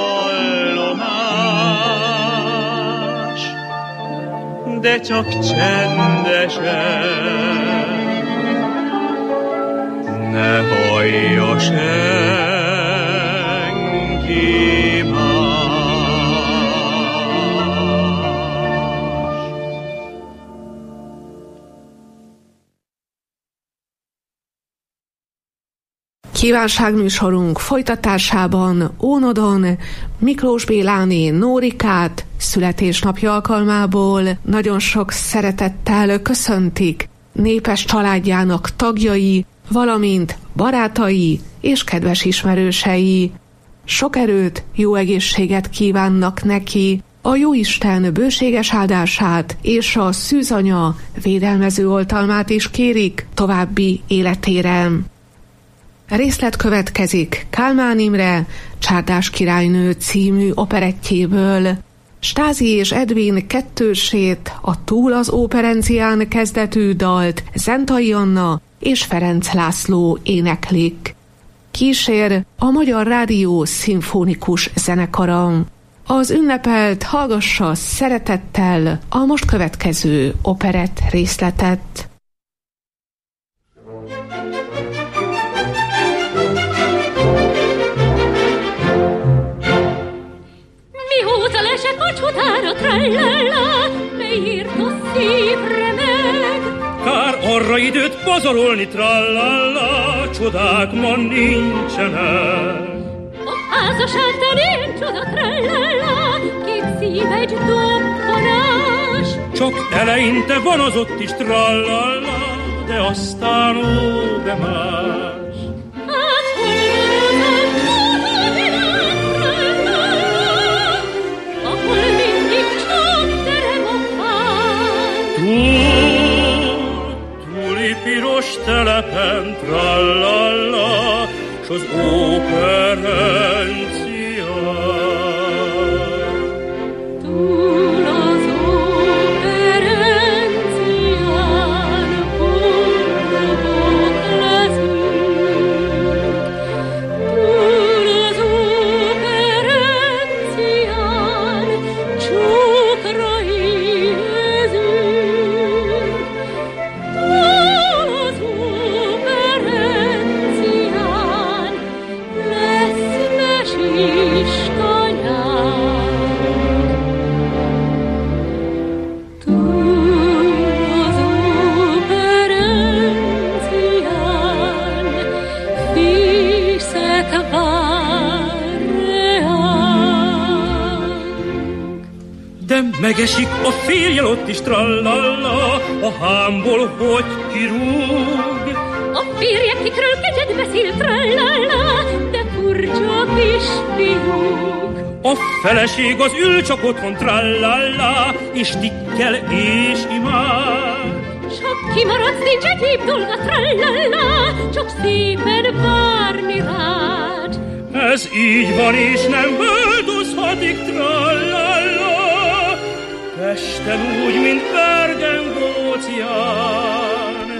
vallomás, de csak csendesen, ne hallja senki más. Kívánságműsorunk folytatásában Ónodon Miklós Béláné Nórikát születésnapja alkalmából nagyon sok szeretettel köszöntik népes családjának tagjai, valamint barátai és kedves ismerősei. Sok erőt, jó egészséget kívánnak neki, a Jóisten bőséges áldását és a szűzanya védelmező oltalmát is kérik további életére. Részlet következik Kálmán Imre Csárdás királynő című operettjéből. Stázi és Edvin kettősét, a Túl az óperencián kezdetű dalt Zentai Anna és Ferenc László éneklik. Kísér a Magyar Rádió szimfonikus zenekara. Az ünnepelt hallgassa szeretettel a most következő operett részletet. Mióta lesek a csodára, trallala, leírt a szívre meg. Kár arra időt pazarolni, trallala, csodák ma nincsenek. A házasságtán én csoda, trallala, két szív egy dobbanás. Csak eleinte van az ott is, trallala, de aztán ó, de más. Hát hol van az a világ, trallala, ahol mindig csak terem a fán. Túl, túli piros telepen, trallala, s az óperencián. Túl az óperencián boldogok leszünk. Túl az óperencián csókra éhezünk. Túl az óperencián lesz mesés tanyánk. Túl az óperencián fészek vár reánk. De megesik a férjel ott is, trallala, a hámból hogy kirúg. A férje kikről kegyed beszél, trallala, de furcsa kis fiúk. A feleség az ül csak otthon, trallala, és tikkel és imád. Csak kimaradsz, nincs egyéb dolga, trallala, csak szépen várni rád. Ez így van, és nem változhatik, trallala, Pesten úgy, mint Bergen Gócián.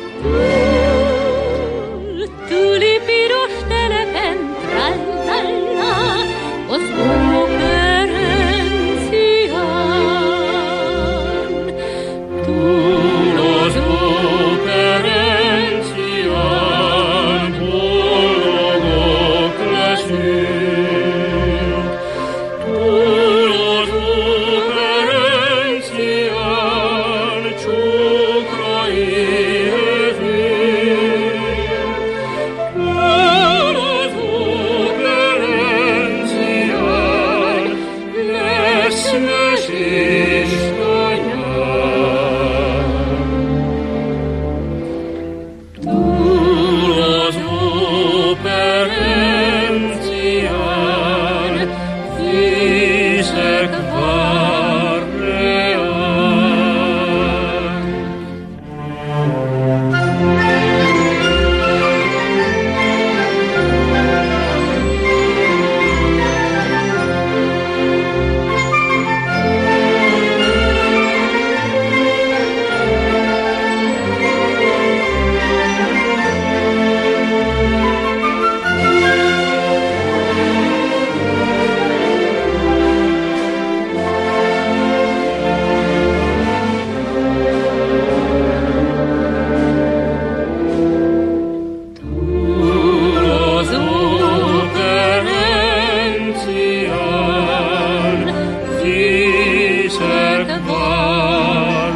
Túl, túli piros telepen, trallala, az óperencián. Túl az óperencián boldogok leszünk. Túl az óperencián csókra éhezünk. Túl az óperencián lesz mesés tanyánk. Túl az óperencián fészek vár reánk. Túl az óperencián fészek vár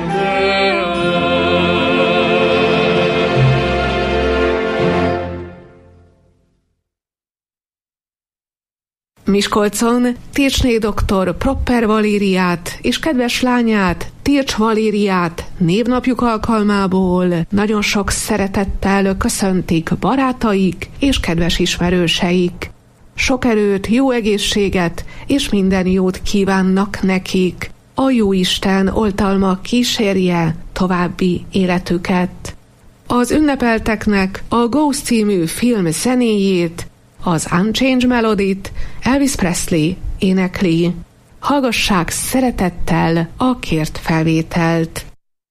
Miskolcon Tircsné doktor Propper Valériát és kedves lányát, Tircs Valériát névnapjuk alkalmából nagyon sok szeretettel köszöntik barátaik és kedves ismerőseik. Sok erőt, jó egészséget és minden jót kívánnak nekik. A Jóisten oltalma kísérje további életüket. Az ünnepelteknek a Ghost című film zenéjét Az Unchanged Melody-t Elvis Presley énekli. Hallgassák szeretettel a kért felvételt.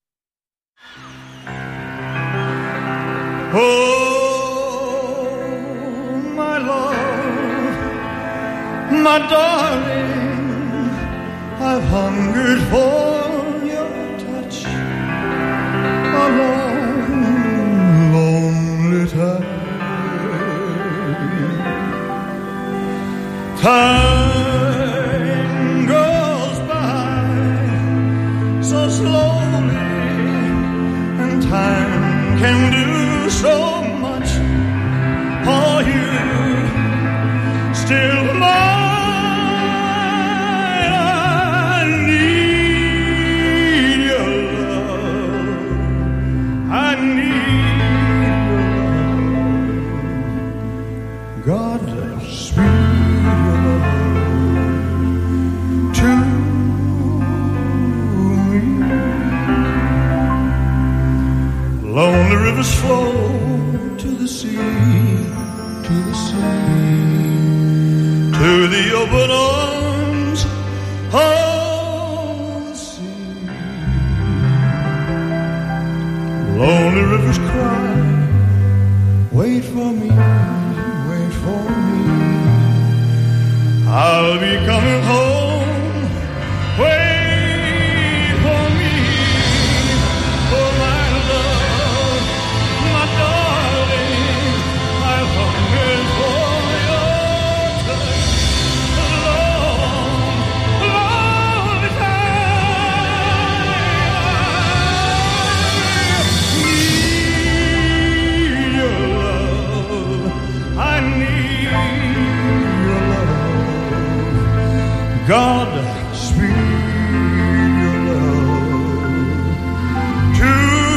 Oh, my love, my darling, I've hungered for your touch a long, lonely time. Time goes by so slowly, and time can do so much for you. Still mine, I need your love. I need your love. God speak to me. Lonely rivers flow to the sea, to the sea, to the open arms of the sea. Lonely rivers cry, wait for me, wait for me. I'll be coming home, wait for me, for my love, my darling, I've hungered for your touch a long, long time. I need your love, I need your love. God, speak your love to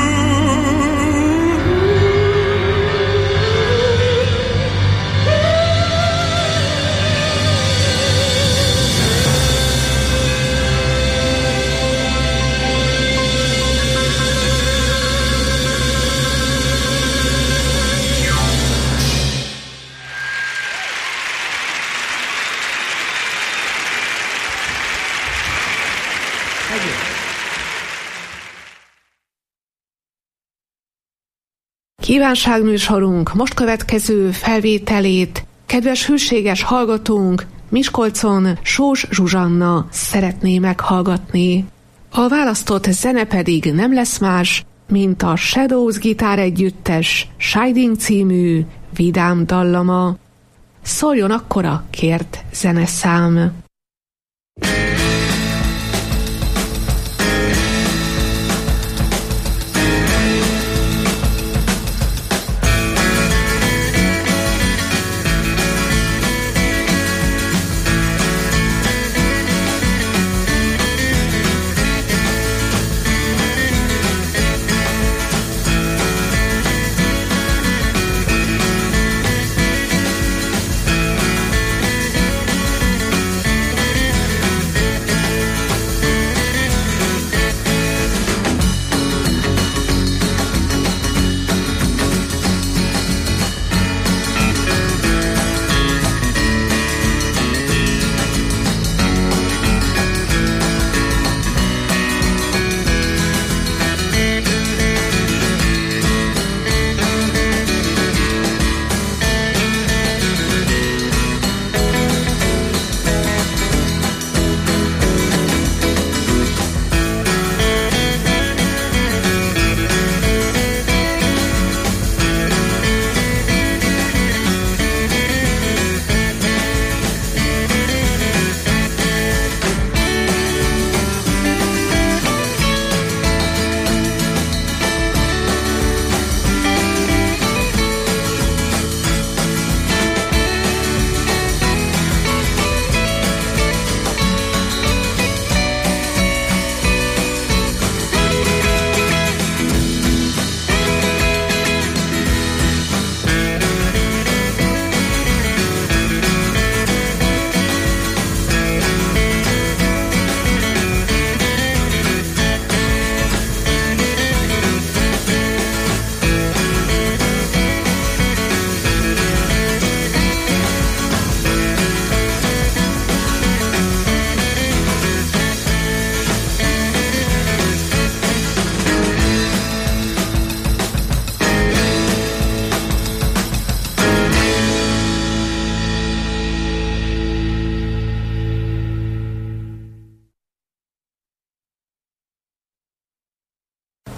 Kívánságműsorunk most következő felvételét kedves hűséges hallgatónk Miskolcon Sós Zsuzsanna szeretné meghallgatni. A választott zene pedig nem lesz más, mint a Shadows gitár együttes Shining című vidám dallama. Szóljon akkor a kért zeneszám! Thank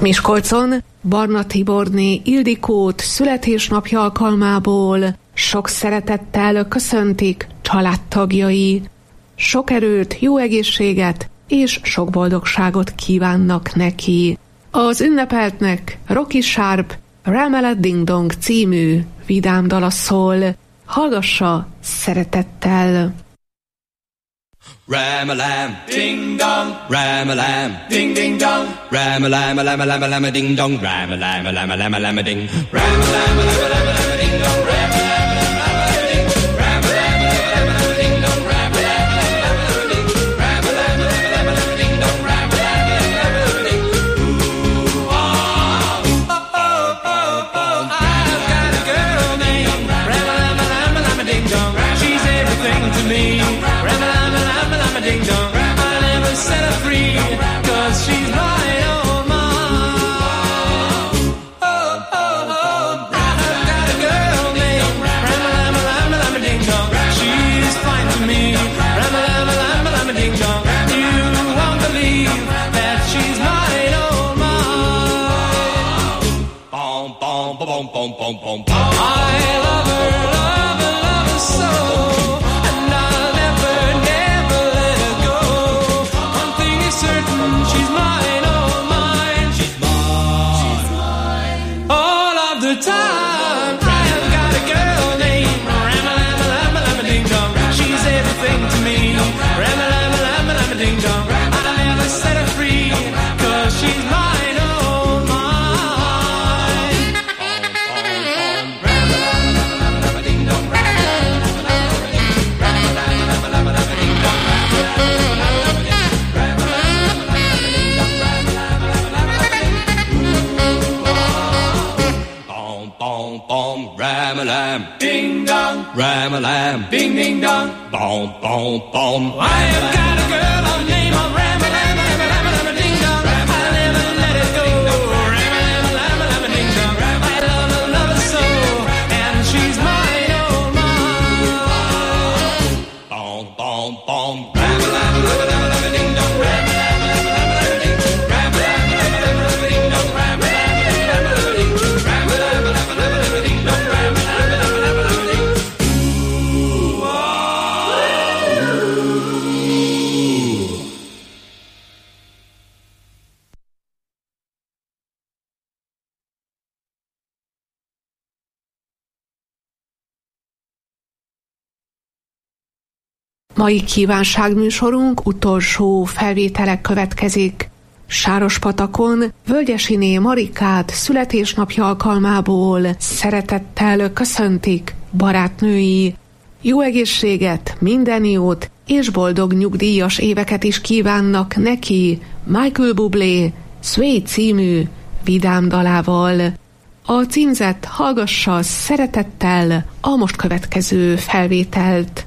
Miskolcon Barna Tiborné Ildikót születésnapja alkalmából sok szeretettel köszöntik családtagjai. Sok erőt, jó egészséget és sok boldogságot kívánnak neki. Az ünnepeltnek Rocky Sharp Ramelette Ding Dong című vidám dala szól. Hallgassa szeretettel! Ram-a-lam, ding-dong, ram-a-lam, ding-ding-dong, ram-a-lam-a-lam-a-lam-a-lam-a ding-dong, ram-a-lam-a-lam-a-lam-a-lam-a-ding, ram-a-lam-a-lam-a-lam-a-ding-dong, ram-a-lam-a-lam-a-lam-a-lam-a-ding, ram-a-lam-a-lam-a-lam-a-ding-dong, ram-a-lam-a-lam-a-lam-a-lam-a-ding, ram-a-lam-a-lam-a-lam-a-lam-a-ding. Ooh, ah, oh, oh, oh, oh, I've got a girl named ram-a-lam-a-lam-a-lam-a-ding-dong. She's everything to me. Ding-dong, I never set her free, cause she's mine, oh mine. Oh, oh, oh, I've got a girl named Ram-a-lam-a-lam-a-lam-a-ding-dong. She's fine to me, Ram-a-lam-a-lam-a-lam-a-ding-dong. You won't believe that she's mine, oh mine. Bom, bom, bom, bom, bom, bom, bom. I love her, love her, love her so. She's mine, oh mine. She's mine. She's mine. All of the time. I have got a girl named Ram-a-lam-a-lam-a-lam-a-ding-dong. She's everything to me. Ram-a-lam-a-lam-a-lam-a-ding-dong. I never set her free, cause she's mine, oh mine. Ram-a-lam-a-lam-a-lam-a-ding-dong. Ram-a-lam-a-lam-a-lam-a-ding-dong. Bom, ram-a-lam, ding-dong, ram-a-lam, ding-ding-dong, bom, bom, bom. I have got a girl on name of ram-a-lam, ram-a-lam-a-lam-a-ding-dong. I'll never let it go, ram-a-lam-a-lam-a-lam-a-ding-dong. I love her, love her so, and she's mine, oh mine. Bom, bom, bom, ram-a-lam-a-lam-a-lam-a-ding-dong, ram-a-lam-a-lam-a-lam-a-ding-dong, ram-a-lam-a-lam-a-lam-a-ding-dong, Mai kívánságműsorunk utolsó felvételek következik. Sárospatakon Völgyesiné Marikát születésnapja alkalmából szeretettel köszöntik barátnői. Jó egészséget, minden jót és boldog nyugdíjas éveket is kívánnak neki Michael Bublé Sway című vidám dalával. A címzett hallgassa szeretettel a most következő felvételt.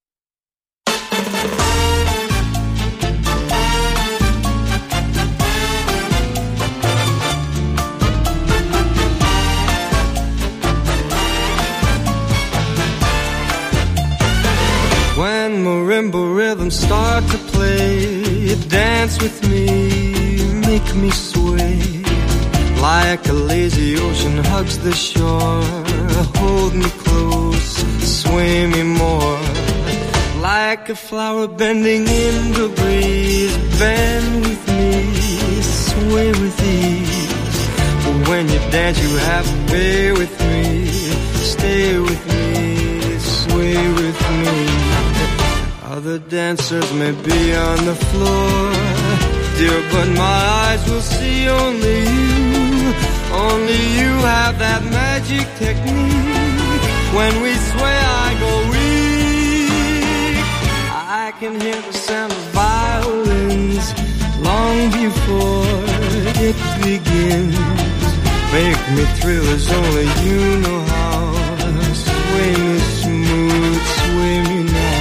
When marimba rhythms start to play, dance with me, make me sway. Like a lazy ocean hugs the shore, hold me close, sway me more. Like a flower bending in the breeze, bend with me, sway with ease. When you dance you have to pay with me, stay with me, sway with me. Other dancers may be on the floor, dear, but my eyes will see only you. Only you have that magic technique. When we sway I go weak. I can hear the sound of violins long before it begins. Make me thrill as only you know how. Sway me smooth, sway me now.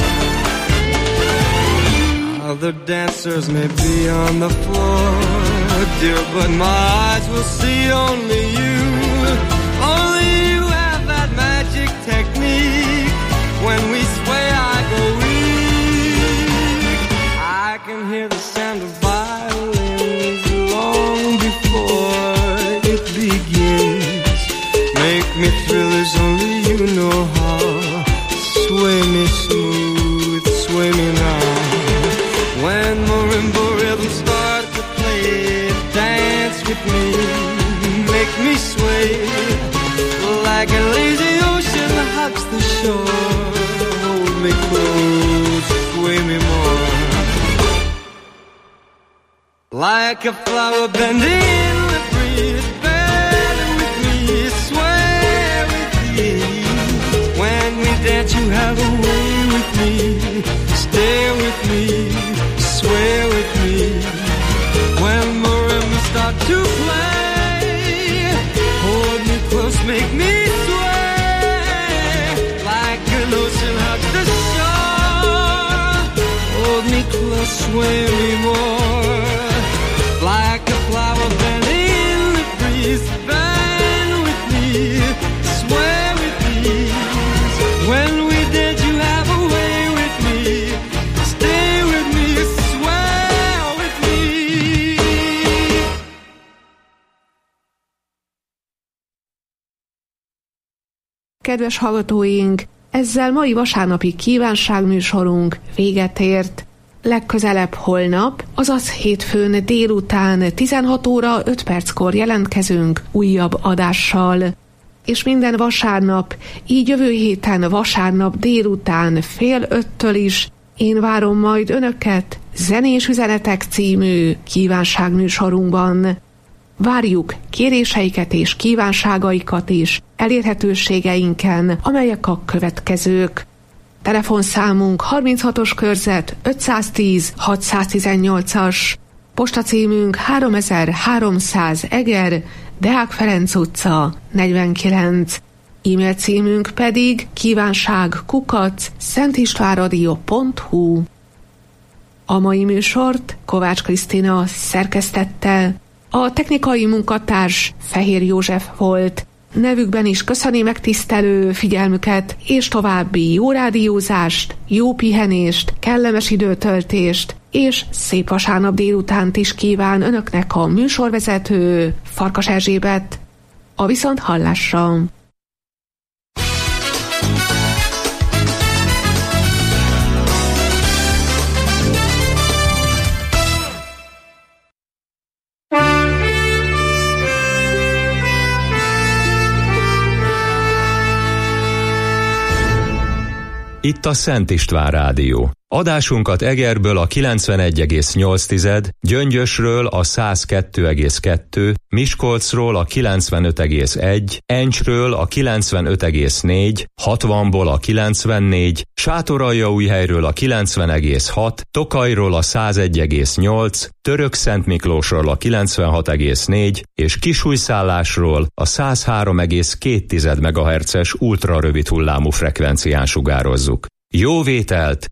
Other dancers may be on the floor, dear, but my eyes will see only you. Only you have that magic technique. When we sway, I go weak. I can hear the sound of violins long before it begins. Make me thrill as only you know how. Sway me smooth, sway me now. When marimba rhythms start to play, dance with me, make me sway. Like a lazy ocean hugs the shore. Hold me close, sway me more. Like a flower bending in the breeze, bend with me, sway with me. When we dance, you have a way with me. Stay with me, sway with me. When marimbas start to play, hold me close, make me sway. Like an ocean hugs the shore. Hold me close, sway me more. Like a flower bending in the breeze, bend with me, sway with me. When we dance, you have a way with me. Stay with me, sway with me. Kedves hallgatóink, ezzel mai vasárnapi kívánságműsorunk véget ért. Legközelebb holnap, azaz hétfőn délután tizenhat óra öt perckor jelentkezünk újabb adással. És minden vasárnap, így jövő héten vasárnap délután fél öttől is én várom majd önöket Zenés Üzenetek című kívánságműsorunkban. Várjuk kéréseiket és kívánságaikat is elérhetőségeinken, amelyek a következők. Telefonszámunk harminchatos körzet ötszáztíz hatszáztizennyolcas, postacímünk háromezer-háromszáz Eger, Deák Ferenc utca negyvenkilenc, e-mail címünk pedig kívánság kukac szentistvánradio pont hu. A mai műsort Kovács Krisztina szerkesztette, a technikai munkatárs Fehér József volt. Nevükben is köszöni megtisztelő figyelmüket, és további jó rádiózást, jó pihenést, kellemes időtöltést, és szép vasárnap délutánt is kíván önöknek a műsorvezető Farkas Erzsébet. A viszonthallásra! Itt a Szent István Rádió. Adásunkat Egerből a kilencvenegy egész nyolc, Gyöngyösről a száz kettő egész kettő, Miskolcról a kilencvenöt egész egy, Encsről a kilencvenöt egész négy, hatvanból a kilencvennégy, Sátoraljaújhelyről a kilencven egész hat, Tokajról a száz egy egész nyolc, Törökszentmiklósról a kilencvenhat egész négy és Kisújszállásról a száz három egész két megahertzes ultrarövid hullámú frekvencián sugározzuk. Jó vételt